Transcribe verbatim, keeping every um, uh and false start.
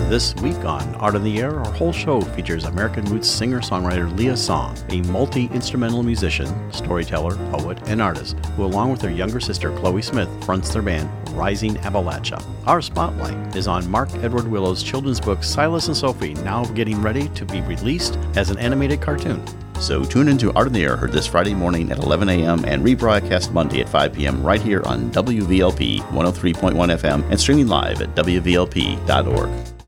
This week on Art in the Air, our whole show features American roots singer-songwriter Leah Song, a multi-instrumental musician, storyteller, poet, and artist, who along with her younger sister Chloe Smith fronts their band Rising Appalachia. Our spotlight is on Mark Edward Willow's children's book Silas and Sophie, now getting ready to be released as an animated cartoon. So tune into Art in the Air, heard this Friday morning at eleven a.m. and rebroadcast Monday at five p.m. right here on W V L P one oh three point one F M and streaming live at W V L P dot org.